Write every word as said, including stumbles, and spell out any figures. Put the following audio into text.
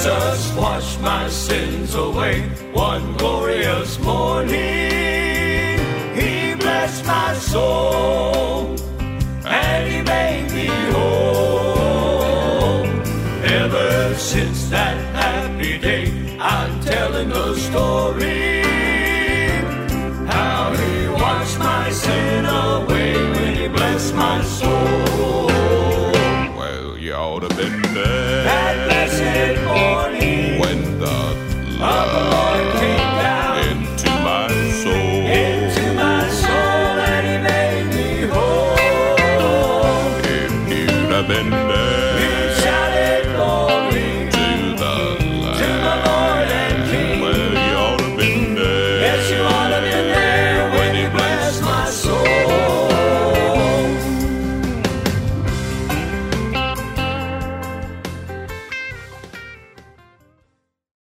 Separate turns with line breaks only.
Jesus washed my sins away one glorious morning. He blessed my soul and He made me whole. Ever since that happy day, I'm telling the story, how He washed my sin away.